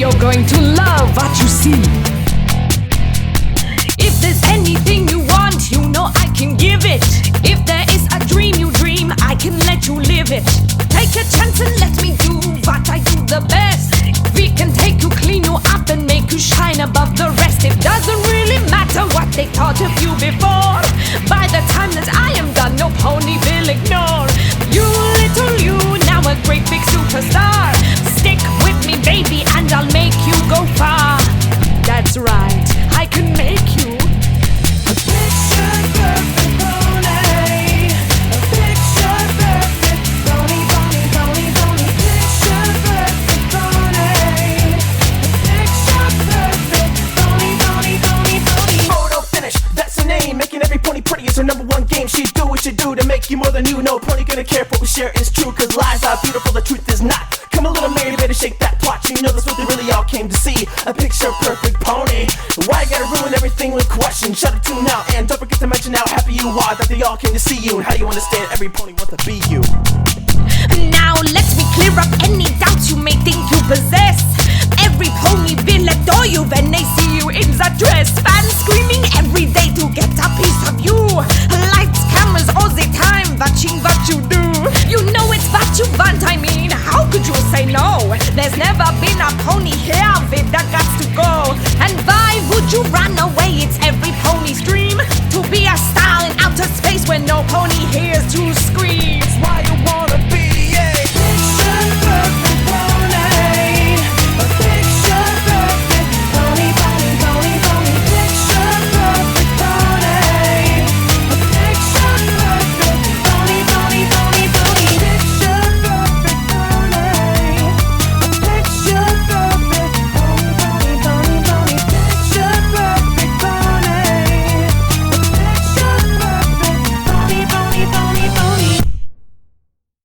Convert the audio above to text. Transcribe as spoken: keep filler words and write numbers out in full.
You're going to love what you see. If there's anything you want, you know I can give it. If there is a dream you dream, I can let you live it. Take a chance and let me do what I do the best. We can take you, clean you up and make you shine above the rest. It doesn't really matter what they thought of you before. By the time that I am done, no pony will ignore. You little you, now a great big superstar. Stick with me baby and I'll make you go far. That's right, I can make you a picture perfect pony. A picture perfect pony, pony, pony, pony. Picture perfect pony. A picture perfect pony, pony, pony, pony. Photo finish, that's her name. Making every pony pretty is her number one game. She do what she do to make you more than you. No pony gonna care if what we share is true. Cause lies are beautiful, the truth is not. Come a little Mary, better shake that plot. You know that's what they really all came to see. A picture perfect pony. Why you gotta ruin everything with questions? Shut it to now and don't forget to mention how happy you are that they all came to see you. And how you understand every pony wants to be you. Now let me clear up any doubts you may think you possess. Every pony will adore you when they see you in that dress. Fans screaming every day to get a piece of you. Lights, cameras all the time watching what you do. You know it's what you want, I mean, how could you say no? There's never been